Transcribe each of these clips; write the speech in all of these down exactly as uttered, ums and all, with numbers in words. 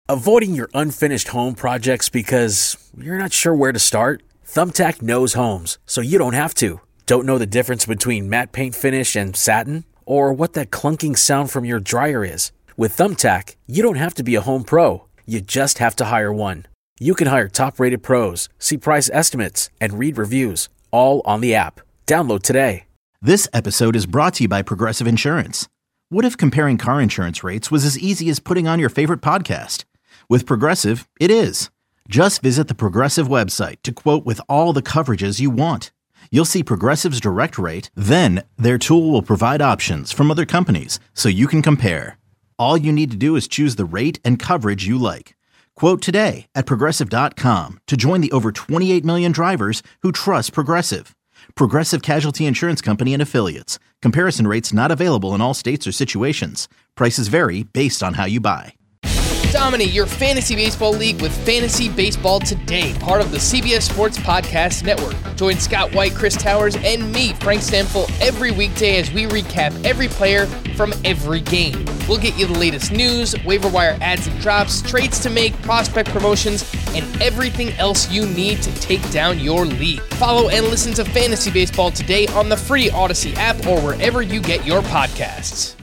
Avoiding your unfinished home projects because you're not sure where to start? Thumbtack knows homes, so you don't have to. Don't know the difference between matte paint finish and satin? Or what that clunking sound from your dryer is? With Thumbtack, you don't have to be a home pro. You just have to hire one. You can hire top-rated pros, see price estimates, and read reviews, all on the app. Download today. This episode is brought to you by Progressive Insurance. What if comparing car insurance rates was as easy as putting on your favorite podcast? With Progressive, it is. Just visit the Progressive website to quote with all the coverages you want. You'll see Progressive's direct rate, then their tool will provide options from other companies so you can compare. All you need to do is choose the rate and coverage you like. Quote today at Progressive dot com to join the over twenty-eight million drivers who trust Progressive. Progressive Casualty Insurance Company and Affiliates. Comparison rates not available in all states or situations. Prices vary based on how you buy. Dominate your fantasy baseball league with Fantasy Baseball Today, part of the C B S Sports Podcast Network. Join Scott White, Chris Towers, and me, Frank Stamfel, every weekday as we recap every player from every game. We'll get you the latest news, waiver wire adds and drops, trades to make, prospect promotions, and everything else you need to take down your league. Follow and listen to Fantasy Baseball Today on the free Odyssey app or wherever you get your podcasts.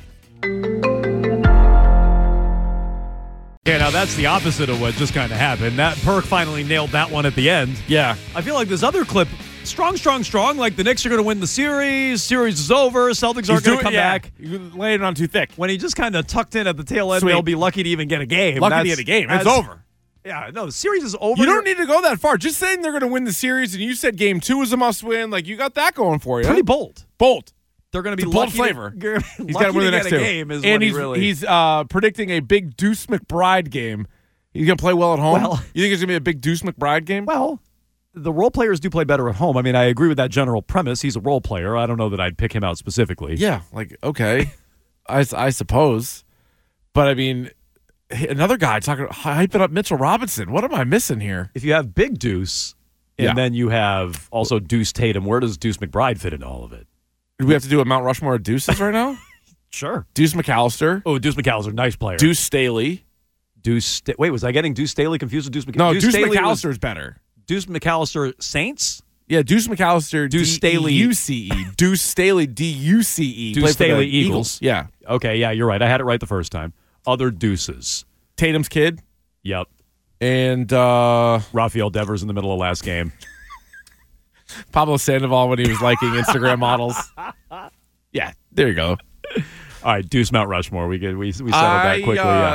Yeah, now that's the opposite of what just kind of happened. That Perk finally nailed that one at the end. Yeah. I feel like this other clip, strong, strong, strong, like the Knicks are going to win the series, series is over, Celtics aren't going to come yeah. back. You're laying it on too thick. When he just kind of tucked in at the tail end, Sweet. they'll be lucky to even get a game. Lucky That's, to get a game. It's over. Yeah, no, the series is over. You don't need to go that far. Just saying they're going to win the series, and you said game two is a must-win. Like, you got that going for you. Pretty bold. Bold. They're going to be it's a bold lucky flavor. To, he's got to win the next get a two. game is and what he's, he really... he's uh, predicting a big Deuce McBride game. He's going to play well at home? Well, you think it's going to be a big Deuce McBride game? Well, the role players do play better at home. I mean, I agree with that general premise. He's a role player. I don't know that I'd pick him out specifically. Yeah, like, okay. I, I suppose. But, I mean, another guy talking, hyping up Mitchell Robinson. What am I missing here? If you have Big Deuce, and yeah. then you have also Deuce Tatum, where does Deuce McBride fit into all of it? Do we have to do a Mount Rushmore of Deuces right now? Sure. Deuce McAllister. Oh, Deuce McAllister, nice player. Deuce Staley. Deuce. St- Wait, was I getting Deuce Staley confused with Deuce McAllister? No, Deuce, Deuce Staley McAllister was, is better. Deuce McAllister Saints? Yeah, Deuce McAllister. Deuce Staley. D U C E. Deuce Staley. D U C E. Deuce Staley Eagles. Eagles. Yeah. Okay, yeah, you're right. I had it right the first time. Other Deuces. Tatum's kid. Yep. And uh, Rafael Devers in the middle of last game. Pablo Sandoval when he was liking Instagram models. Yeah, there you go. All right, Deuce Mount Rushmore. We get we we settled that quickly. Uh, yeah.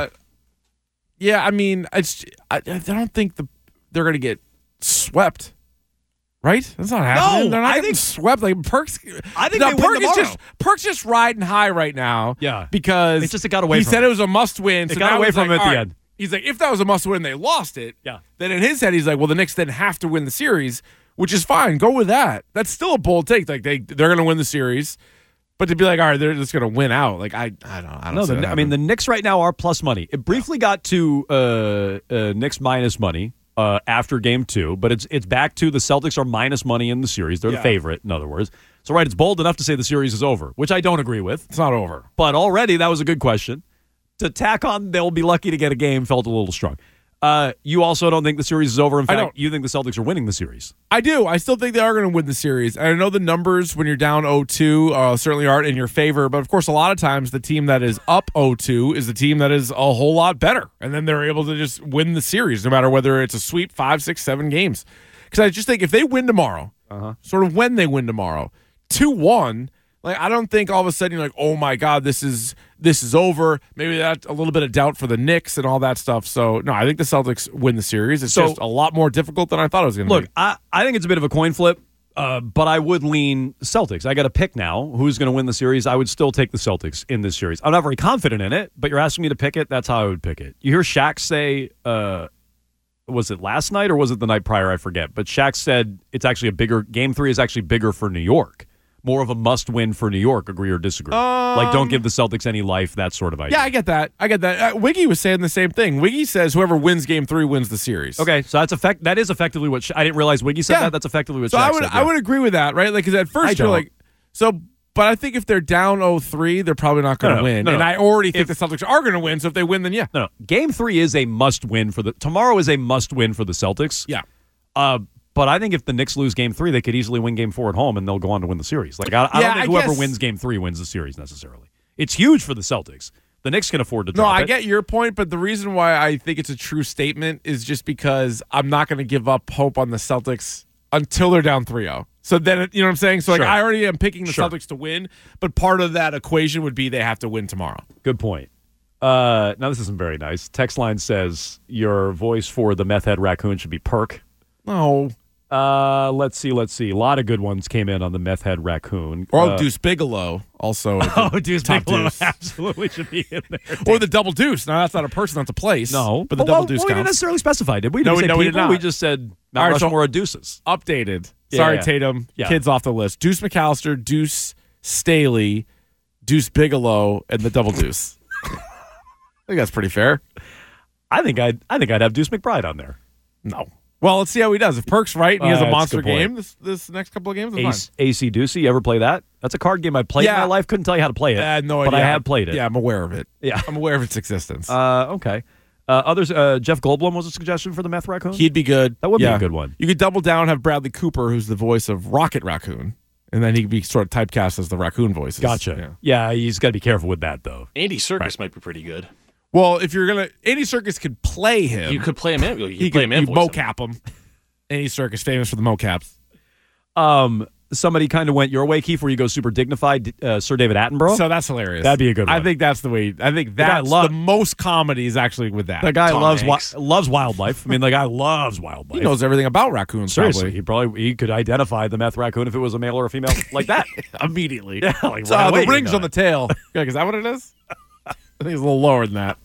Yeah, I mean, it's, I, I don't think the they're going to get swept, right? That's not happening. No, they're not I getting think swept. Like Perk's, I think now, they Perk win is tomorrow. just Perk's just riding high right now. Yeah, because it's just it got away. He from said him. it was a must-win. It So got now away he's from like, him at the right. end. He's like, if that was a must-win, they lost it. Yeah. Then in his head, he's like, well, the Knicks then have to win the series, which is fine. Go with that. That's still a bold take. Like they they're going to win the series. But to be like, all right, they're just going to win out. Like, I I don't I don't No, see the, that I mean, the happening. Knicks right now are plus money. It briefly got to uh, uh, Knicks minus money uh, after game two, but it's it's back to the Celtics are minus money in the series. They're Yeah. the favorite, in other words. So, right, it's bold enough to say the series is over, which I don't agree with. It's not over. But already, that was a good question. To tack on, they'll be lucky to get a game felt a little strong. Uh, you also don't think the series is over. In I fact, don't. you think the Celtics are winning the series. I do. I still think they are going to win the series. And I know the numbers when you're down oh two uh, certainly aren't in your favor. But, of course, a lot of times the team that is up oh two is the team that is a whole lot better. And then they're able to just win the series, no matter whether it's a sweep, five, six, seven games. Because I just think if they win tomorrow, uh-huh. sort of when they win tomorrow, two one, like I don't think all of a sudden you're like, oh, my God, this is this is over. Maybe that's a little bit of doubt for the Knicks and all that stuff. So, no, I think the Celtics win the series. It's So- just a lot more difficult than I thought it was going to be. Look, I, I think it's a bit of a coin flip, uh, but I would lean Celtics. I got to pick now who's going to win the series. I would still take the Celtics in this series. I'm not very confident in it, but you're asking me to pick it. That's how I would pick it. You hear Shaq say, uh, was it last night or was it the night prior? I forget. But Shaq said it's actually a bigger, game three is actually bigger for New York. More of a must-win for New York, agree or disagree? Um, like, don't give the Celtics any life, that sort of idea. Yeah, I get that. I get that. Uh, Wiggy was saying the same thing. Wiggy says whoever wins game three wins the series. Okay, so that's effect. That is effectively what Sha- I didn't realize Wiggy said Yeah. that. That's effectively what So Shaq I would said. I yeah. would agree with that, right? Like, because at first I you're don't. like, so, but I think if they're down oh three, they're probably not going to No, no, win. no, and no. I already think If- the Celtics are going to win, so if they win, then yeah. No, no. Game three is a must-win for the – tomorrow is a must-win for the Celtics. Yeah. Uh, but I think if the Knicks lose game three, they could easily win game four at home, and they'll go on to win the series. Like I, I Yeah, don't think I whoever guess- wins game three wins the series necessarily. It's huge for the Celtics. The Knicks can afford to No, drop I it. get your point, but the reason why I think it's a true statement is just because I'm not going to give up hope on the Celtics until they're down three oh. So then, it- you know what I'm saying? So like, Sure. I already am picking the Sure. Celtics to win, but part of that equation would be they have to win tomorrow. Good point. Uh, now, this isn't very nice. Text line says your voice for the meth head raccoon should be Perk. No. Uh, let's see, let's see. A lot of good ones came in on the meth head raccoon. Or Uh, Deuce Bigelow also. Oh, Deuce top Bigelow deuce. absolutely should be in there. Or the double deuce. Now, that's not a person, that's a place. No, But the well, double well, deuce well, we didn't counts. necessarily specify, did we? Did No, we we- say no, we did people? not. We just said Mount All right, so- Rushmore of deuces. Updated. Yeah, Sorry, yeah. Tatum. Yeah. Kids off the list. Deuce McAllister, Deuce Staley, Deuce Bigelow, and the double deuce. I think that's pretty fair. I think I'd, I think I'd have Deuce McBride on there. No. Well, let's see how he does. If Perk's right and he has Uh, a that's a monster good point. game this this next couple of games, it's Ace, A C Deucey, you ever play that? That's a card game I played in Yeah. my life. Couldn't tell you how to play it. fine. I had no but idea. I have played it. Yeah, I'm aware of it. Yeah. I'm aware of its existence. Uh, okay. Uh, others, uh, Jeff Goldblum was a suggestion for the meth raccoon. He'd be good. That would be Yeah. a good one. You could double down, have Bradley Cooper, who's the voice of Rocket Raccoon, and then he'd be sort of typecast as the raccoon voices. Gotcha. Yeah. Yeah, he's got to be careful with that, though. Andy Serkis might be pretty good. Well, if you're gonna, Andy Serkis could play him. You could play him in. You could he play could him in. you voice him. mocap him. Andy Serkis, famous for the mocaps. Um, somebody kind of went your way, Keith, where you go super dignified. Uh, Sir David Attenborough. So that's hilarious. That'd be a good I one. think that's the way. I think guy that's lo- the most comedy is actually with that. the guy Tom loves wi- Hanks. loves wildlife. I mean, the guy loves wildlife. He knows everything about raccoons. Seriously, Probably he probably he could identify the meth raccoon if it was a male or a female like that. immediately. Yeah, like So, right uh, away the you rings know on the it. tail. Is that what it is? I think it's a little lower than that.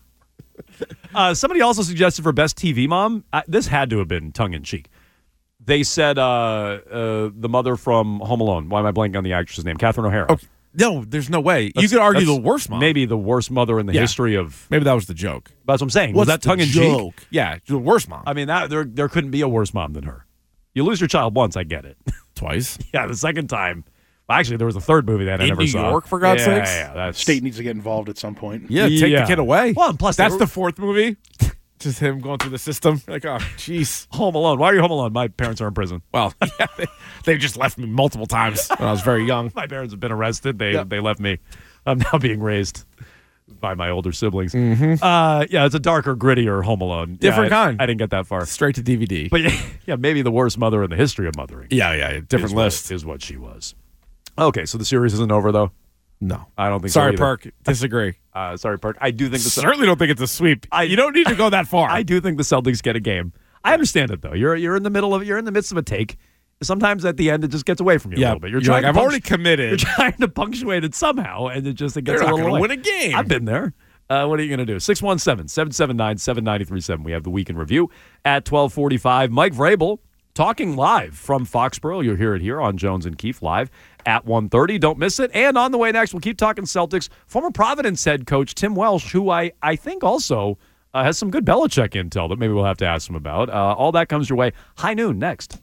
Uh, somebody also suggested for best T V mom. I, this had to have been tongue in cheek. They said uh, uh, the mother from Home Alone. Why am I blanking on the actress's name? Catherine O'Hara. Okay. No, there's no way. you That's- could argue that's the worst mom. Maybe the worst mother in the Yeah. history of. Maybe that was the joke. That's what I'm saying. What's was that the tongue in cheek? joke? Yeah, the worst mom. I mean, that there there couldn't be a worse mom than her. You lose your child once, I get it. Twice. Yeah, the second time. Well, actually, there was a third movie that I In never New saw. York, for God's yeah, sakes? Yeah, yeah, that's State needs to get involved at some point. Yeah, take Yeah. the kid away. Well, and plus they that's were- the fourth movie. Just him going through the system. Like, oh, jeez. Home Alone. Why are you home alone? My parents are in prison. Well, yeah, they, they just left me multiple times when I was very young. My parents have been arrested. They Yeah. they left me. I'm now being raised by my older siblings. Mm-hmm. Uh, yeah, it's a darker, grittier Home Alone. Different Yeah, I- kind. I didn't get that far. Straight to D V D. But yeah, yeah, maybe the worst mother in the history of mothering. yeah, yeah, different is what- list. is what she was. Okay, so the series isn't over though. No. I don't think. so Sorry, either. Perk. Disagree. Uh, sorry, Perk. I do think the Certainly don't think it's a sweep. I- you don't need to go that far. I do think the Celtics get a game. I understand it though. You're you're in the middle of you're in the midst of a take. Sometimes at the end it just gets away from you a yeah, little bit. You're, you're trying like, to I've punct- already committed. You're trying to punctuate it somehow, and it just it gets They're a not little going to away. win a game. I've been there. Uh, what are you going to do? six one seven, seven seven nine, seven nine three seven. We have the Week in Review at twelve forty-five. Mike Vrabel talking live from Foxborough. You'll hear it here on Jones and Keefe live at one thirty. Don't miss it. And on the way next, we'll keep talking Celtics. Former Providence head coach Tim Welsh, who I, I think also uh, has some good Belichick intel that maybe we'll have to ask him about. Uh, all that comes your way. High noon next.